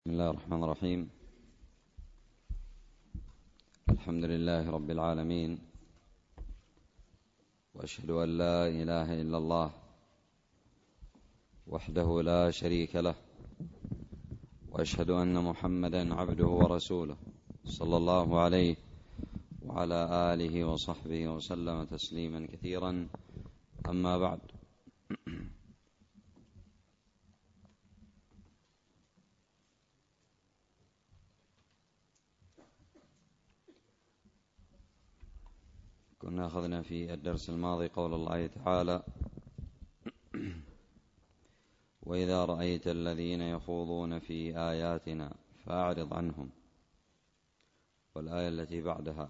بسم الله الرحمن الرحيم. الحمد لله رب العالمين، وأشهد أن لا إله إلا الله وحده لا شريك له، وأشهد أن محمدا عبده ورسوله صلى الله عليه وعلى آله وصحبه وسلم تسليما كثيرا. أما بعد، كنا أخذنا في الدرس الماضي قول الله تعالى: وإذا رأيت الذين يخوضون في آياتنا فأعرض عنهم، والآية التي بعدها: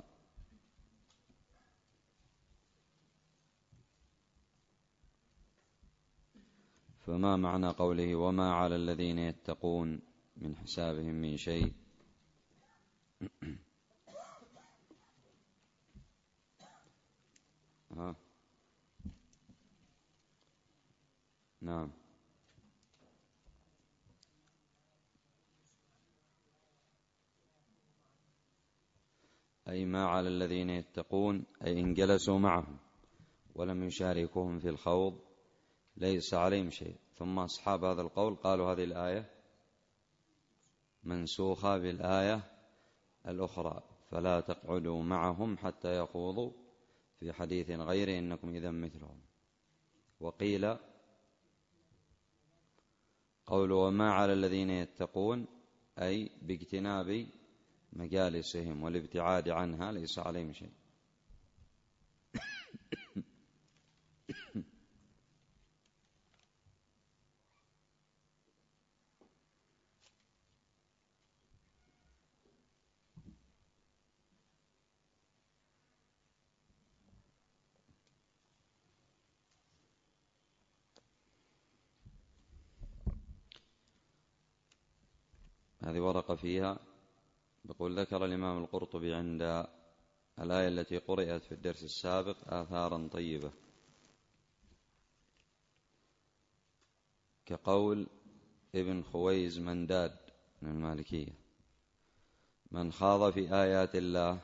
فما معنى قوله وما على الذين يتقون من حسابهم من شيء؟ نعم، أي ما على الذين يتقون، أي إن جلسوا معهم ولم يشاركوهم في الخوض ليس عليهم شيء. ثم أصحاب هذا القول قالوا هذه الآية منسوخة بالآية الأخرى: فلا تقعدوا معهم حتى يخوضوا في حديث غيره إنكم إذا مثلهم. وقيل قول وما على الذين يتقون أي باجتناب مجالسهم والابتعاد عنها ليس عليهم شيء. هذه ورقة فيها بقول: ذكر الإمام القرطبي عند الآية التي قرأت في الدرس السابق آثارا طيبة، كقول ابن خويز منداد من المالكية: من خاض في آيات الله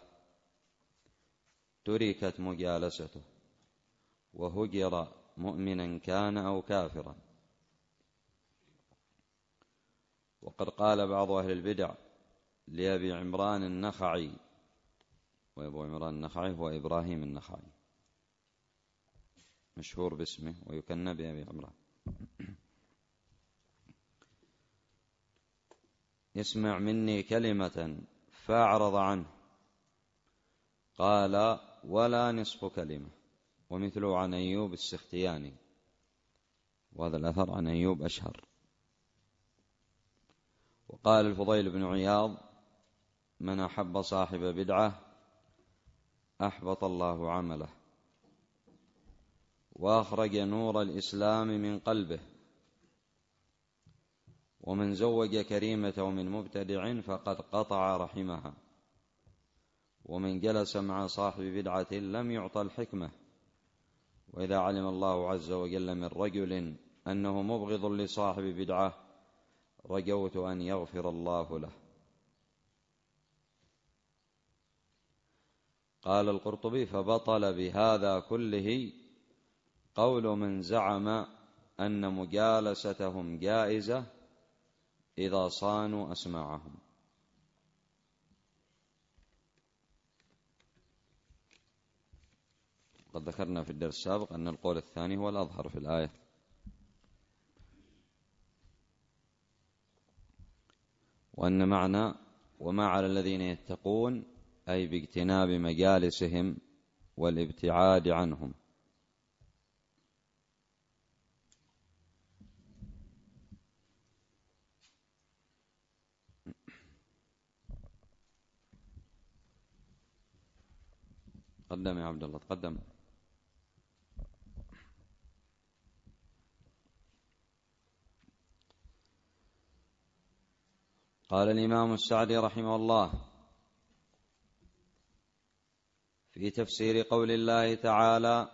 تركت مجالسته وهجر مؤمنا كان أو كافرا. وقد قال بعض أهل البدع لأبي عمران النخعي، وأبو عمران النخعي هو إبراهيم النخعي مشهور باسمه ويكنى بأبي عمران: يسمع مني كلمة فأعرض عنه قال ولا نصف كلمة. ومثله عن أيوب السختياني، وهذا الأثر عن أيوب أشهر. وقال الفضيل بن عياض: من أحب صاحب بدعة أحبط الله عمله وأخرج نور الإسلام من قلبه، ومن زوج كريمة من مبتدع فقد قطع رحمها، ومن جلس مع صاحب بدعة لم يعطى الحكمة. وإذا علم الله عز وجل من رجل أنه مبغض لصاحب بدعة رجوت أن يغفر الله له. قال القرطبي: فبطل بهذا كله قول من زعم أن مجالستهم جائزة إذا صانوا أسماعهم. قد ذكرنا في الدرس السابق أن القول الثاني هو الأظهر في الآية. وأن معنى وما على الذين يتقون أي باجتناب مجالسهم والابتعاد عنهم. تقدم يا عبد الله، تقدم. قال الإمام السعدي رحمه الله في تفسير قول الله تعالى: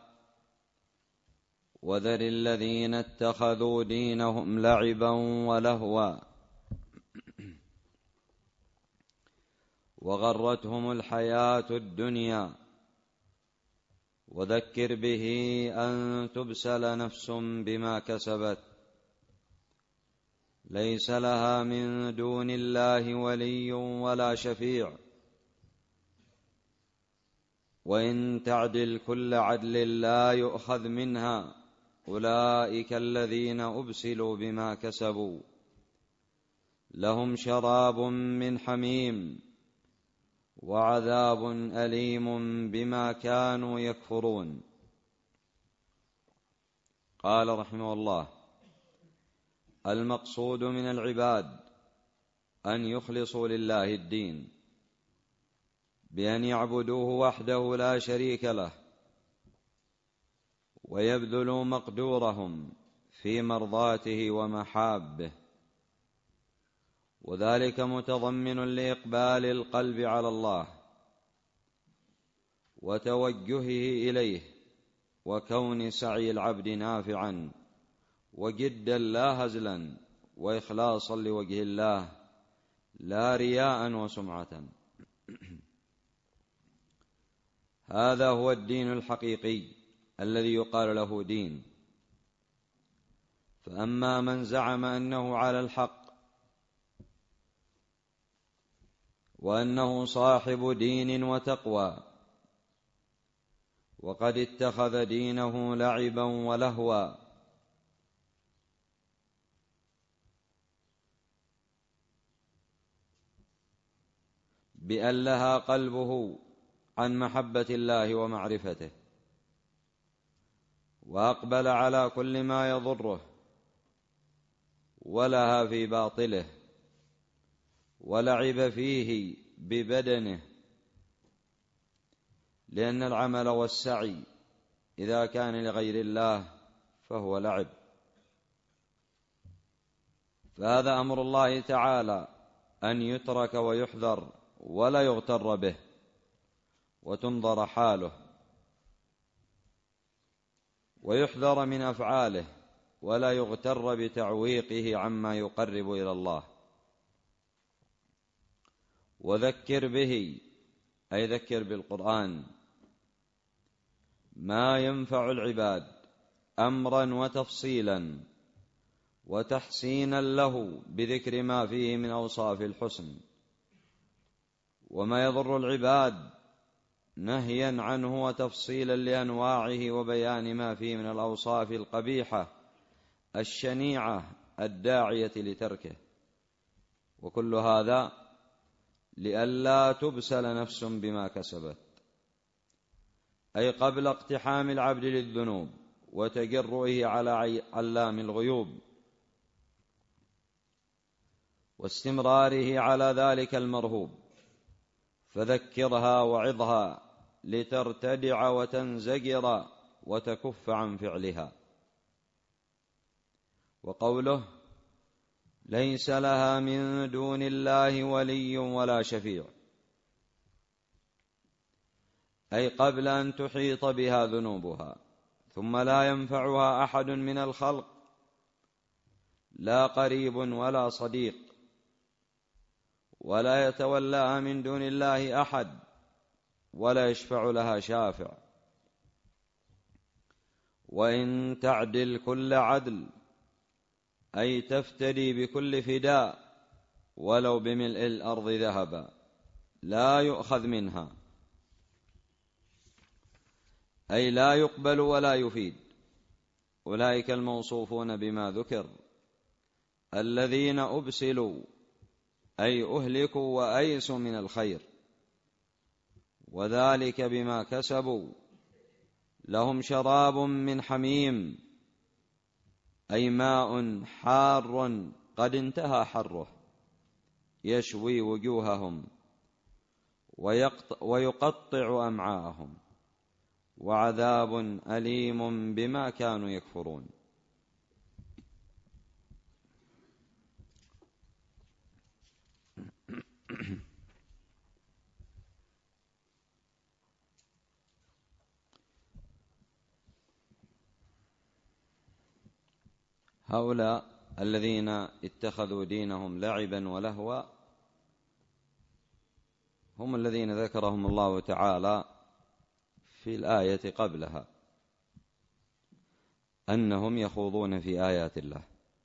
وذر الذين اتخذوا دينهم لعبا ولهوا وغرتهم الحياة الدنيا. وذكر به أن تبسل نفس بما كسبت ليس لها من دون الله ولي ولا شفيع، وإن تعدل كل عدل لا يؤخذ منها. أولئك الذين أبسلوا بما كسبوا لهم شراب من حميم وعذاب أليم بما كانوا يكفرون. قال رحمه الله: المقصود من العباد أن يخلصوا لله الدين بأن يعبدوه وحده لا شريك له، ويبذلوا مقدورهم في مرضاته ومحابه، وذلك متضمن لإقبال القلب على الله وتوجهه إليه، وكون سعي العبد نافعا وجدا لا هزلا، وإخلاصا لوجه الله لا رياء وسمعة. هذا هو الدين الحقيقي الذي يقال له دين. فأما من زعم أنه على الحق وأنه صاحب دين وتقوى، وقد اتخذ دينه لعبا ولهوا، بأن لها قلبه عن محبة الله ومعرفته، وأقبل على كل ما يضره، ولها في باطله، ولعب فيه ببدنه، لأن العمل والسعي إذا كان لغير الله فهو لعب. فهذا أمر الله تعالى أن يترك ويحذر ولا يغتر به، وتنظر حاله، ويحذر من أفعاله، ولا يغتر بتعويقه عما يقرب إلى الله. وذكر به، أي ذكر بالقرآن، ما ينفع العباد أمرا وتفصيلا وتحسينا له بذكر ما فيه من أوصاف الحسن، وما يضر العباد نهيا عنه وتفصيلا لأنواعه، وبيان ما فيه من الأوصاف القبيحة الشنيعة الداعية لتركه. وكل هذا لئلا تبسل نفس بما كسبت، أي قبل اقتحام العبد للذنوب وتجرؤه على علام الغيوب واستمراره على ذلك المرهوب، فذكرها وعظها لترتدع وتنزجر وتكف عن فعلها. وقوله: ليس لها من دون الله ولي ولا شفيع، أي قبل أن تحيط بها ذنوبها، ثم لا ينفعها أحد من الخلق، لا قريب ولا صديق، ولا يتولاها من دون الله أحد، ولا يشفع لها شافع. وإن تعدل كل عدل، أي تفتدي بكل فداء ولو بملء الأرض ذهبا، لا يؤخذ منها، أي لا يقبل ولا يفيد. أولئك الموصوفون بما ذكر الذين أبسلوا، أي أهلكوا وأيسوا من الخير، وذلك بما كسبوا. لهم شراب من حميم، أي ماء حار قد انتهى حره، يشوي وجوههم ويقطع أمعاءهم، وعذاب أليم بما كانوا يكفرون. هؤلاء الذين اتخذوا دينهم لعبا ولهوا هم الذين ذكرهم الله تعالى في الآية قبلها أنهم يخوضون في آيات الله،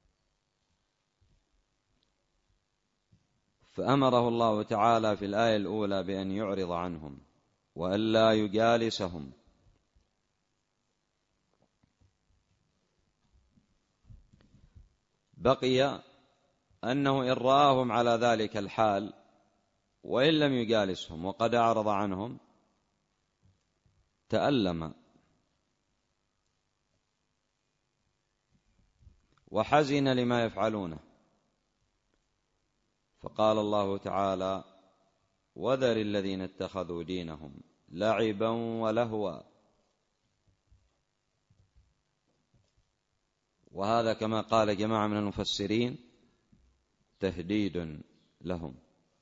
فأمره الله تعالى في الآية الأولى بأن يعرض عنهم وألا يجالسهم، بقي أنه إن رآهم على ذلك الحال وإن لم يجالسهم وقد أعرض عنهم تألم وحزن لما يفعلونه، فقال الله تعالى: وذر الذين اتخذوا دينهم لعبا ولهوا. وهذا كما قال جماعة من المفسرين تهديد لهم،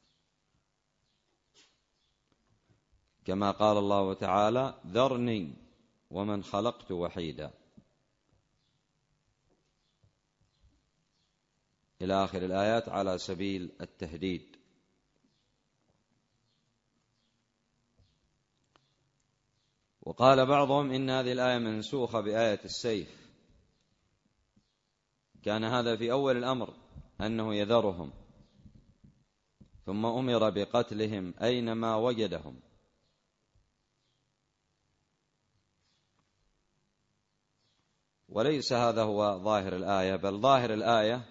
كما قال الله تعالى: ذرني ومن خلقت وحيدا، إلى آخر الآيات على سبيل التهديد. وقال بعضهم إن هذه الآية منسوخة بآية السيف، كان هذا في أول الأمر أنه يذرهم، ثم أمر بقتلهم أينما وجدهم، وليس هذا هو ظاهر الآية، بل ظاهر الآية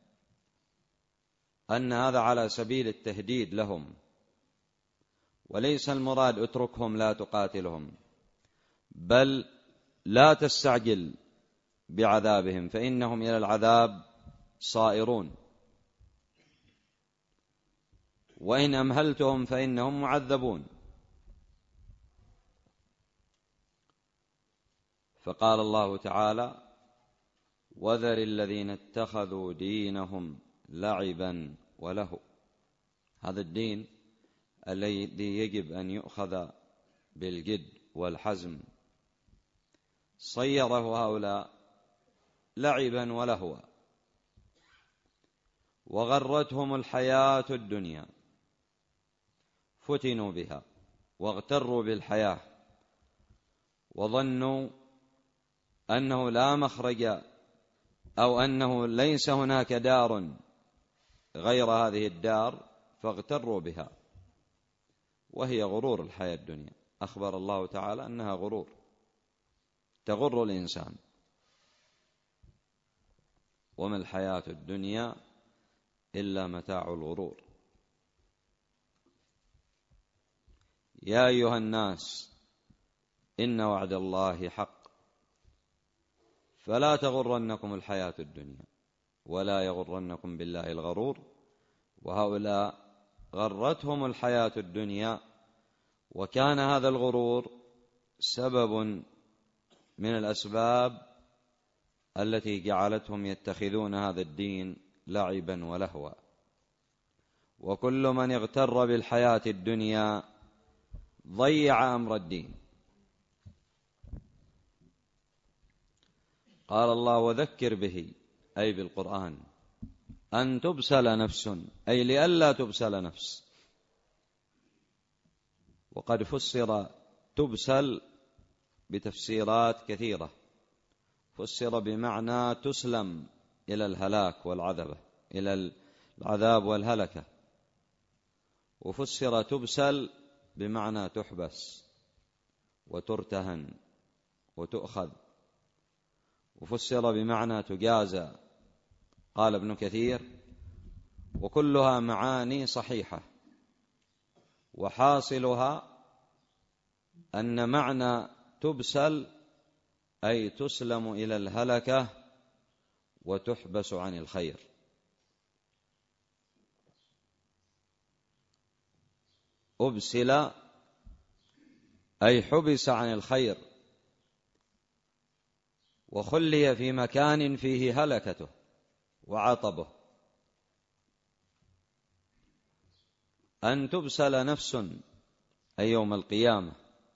أن هذا على سبيل التهديد لهم، وليس المراد اتركهم لا تقاتلهم، بل لا تستعجل بعذابهم فإنهم إلى العذاب صائرون، وإن أمهلتهم فإنهم معذبون. فقال الله تعالى: وذر الذين اتخذوا دينهم لعبا ولهوا. هذا الدين الذي يجب أن يؤخذ بالجد والحزم صيره هؤلاء لعبا ولهوا، وغرتهم الحياة الدنيا، فتنوا بها واغتروا بالحياة وظنوا أنه لا مخرج أو أنه ليس هناك دار غير هذه الدار، فاغتروا بها، وهي غرور الحياة الدنيا. أخبر الله تعالى أنها غرور تغر الإنسان، وما الحياة الدنيا إلا متاع الغرور. يا أيها الناس إن وعد الله حق فلا تغرنكم الحياة الدنيا ولا يغرنكم بالله الغرور. وهؤلاء غرتهم الحياة الدنيا، وكان هذا الغرور سبب من الأسباب التي جعلتهم يتخذون هذا الدين لعبا ولهوا. وكل من اغتر بالحياة الدنيا ضيع أمر الدين. قال الله: وذكر به، أي بالقرآن، أن تبسل نفس، أي لئلا تبسل نفس. وقد فسر تبسل بتفسيرات كثيرة، فسر بمعنى تسلم إلى الهلاك والعذاب، إلى العذاب والهلكة، وفسر تبسل بمعنى تحبس وترتهن وتؤخذ، وفسر بمعنى تجازى. قال ابن كثير: وكلها معاني صحيحة، وحاصلها أن معنى تبسل أي تسلم إلى الهلكة وتحبس عن الخير. أبسل أي حبس عن الخير، وخلي في مكان فيه هلكته وعطبه. أن تبسل نفس أي يوم القيامة.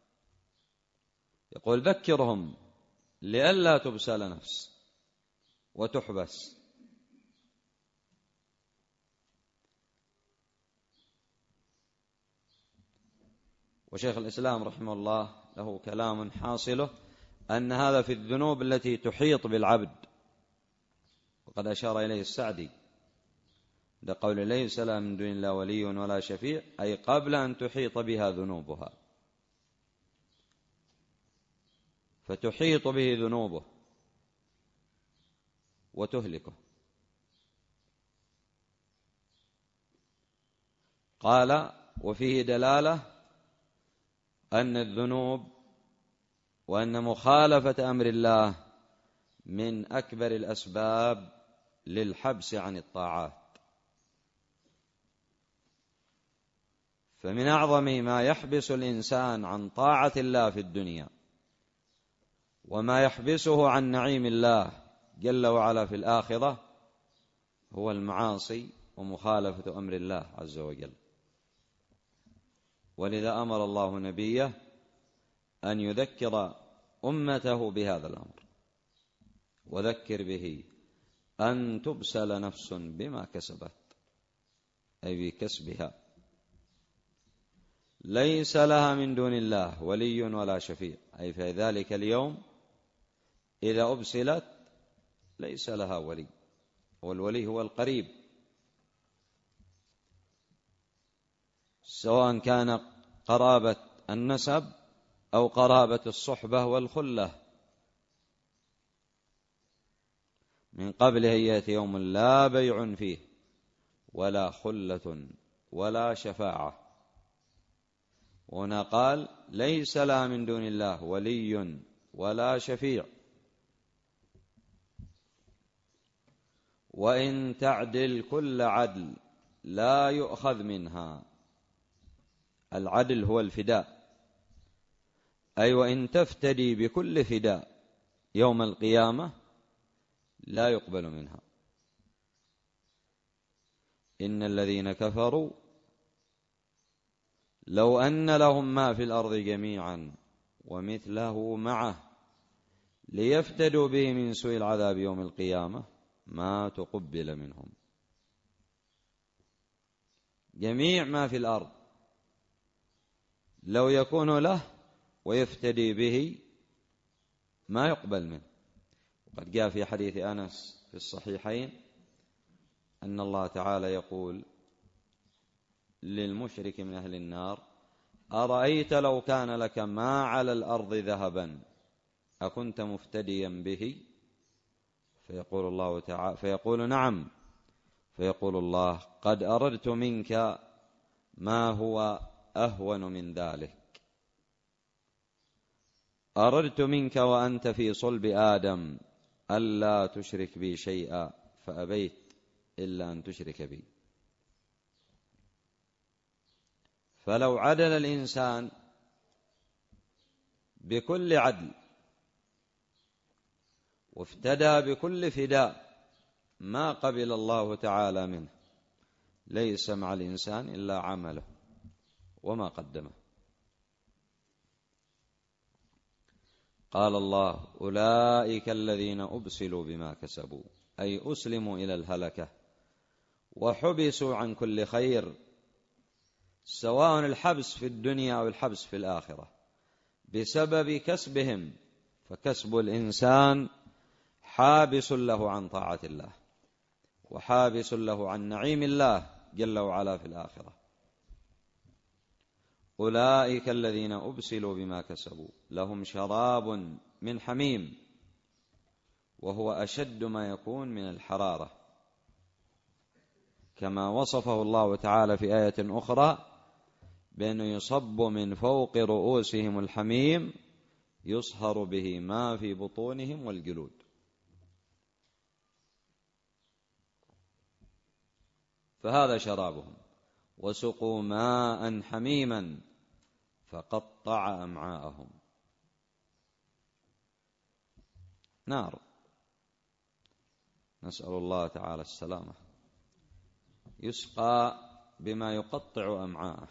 يقول: ذكرهم لئلا تبسل نفس وتحبس. وشيخ الإسلام رحمه الله له كلام حاصله أن هذا في الذنوب التي تحيط بالعبد، وقد أشار إليه السعدي لقول ليس لها من دون الله ولي ولا شفيع، أي قبل أن تحيط بها ذنوبها، فتحيط به ذنوبه وتهلكه. قال: وفيه دلالة أن الذنوب وأن مخالفة أمر الله من أكبر الأسباب للحبس عن الطاعات. فمن أعظم ما يحبس الإنسان عن طاعة الله في الدنيا وما يحبسه عن نعيم الله جل وعلا في الآخرة هو المعاصي ومخالفة أمر الله عز وجل. ولذا أمر الله نبيه أن يذكر أمته بهذا الأمر، وذكر به أن تبسل نفس بما كسبت، أي بكسبها، ليس لها من دون الله ولي ولا شفيع، أي في ذلك اليوم إذا أبسلت ليس لها ولي، والولي هو القريب، سواء كان قرابة النسب أو قرابة الصحبة والخلة. من قبله يأتي يوم لا بيع فيه ولا خلة ولا شفاعة. وهنا قال: ليس لها من دون الله ولي ولا شفيع، وإن تعدل كل عدل لا يؤخذ منها. العدل هو الفداء، أي وإن تفتدي بكل فداء يوم القيامة لا يقبل منها. إن الذين كفروا لو أن لهم ما في الأرض جميعا ومثله معه ليفتدوا به من سوء العذاب يوم القيامة ما تقبل منهم. جميع ما في الأرض لو يكون له ويفتدي به ما يقبل منه. وقد جاء في حديث أنس في الصحيحين أن الله تعالى يقول للمشرك من أهل النار: أرأيت لو كان لك ما على الأرض ذهبا أكنت مفتديا به؟ فيقول الله تعالى فيقول: نعم. فيقول الله: قد أردت منك ما هو أهون من ذلك، أردت منك وأنت في صلب آدم ألا تشرك بي شيئا فأبيت إلا أن تشرك بي. فلو عدل الإنسان بكل عدل وافتدى بكل فداء ما قبل الله تعالى منه. ليس مع الإنسان إلا عمله وما قدمه. قال الله: أولئك الذين أبسلوا بما كسبوا، أي أسلموا إلى الهلكة وحبسوا عن كل خير، سواء الحبس في الدنيا أو الحبس في الآخرة، بسبب كسبهم. فكسب الإنسان حابس له عن طاعة الله وحابس له عن نعيم الله جل وعلا في الآخرة. أولئك الذين أبسلوا بما كسبوا لهم شراب من حميم، وهو أشد ما يكون من الحرارة، كما وصفه الله تعالى في آية أخرى بأنه يصب من فوق رؤوسهم الحميم يصهر به ما في بطونهم والجلود. فهذا شرابهم. وسقوا ماء حميما فقطع أمعاءهم. نار، نسأل الله تعالى السلامة، يسقى بما يقطع أمعاءه.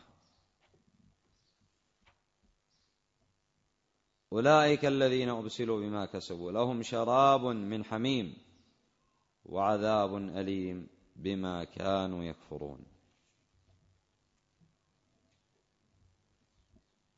أولئك الذين أبسلوا بما كسبوا لهم شراب من حميم وعذاب أليم بما كانوا يكفرون.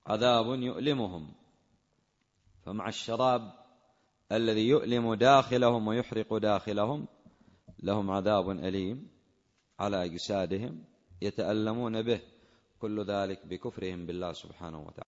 عذاب يؤلمهم. فمع الشراب الذي يؤلم داخلهم ويحرق داخلهم لهم عذاب أليم على أجسادهم يتألمون به، كل ذلك بكفرهم بالله سبحانه وتعالى.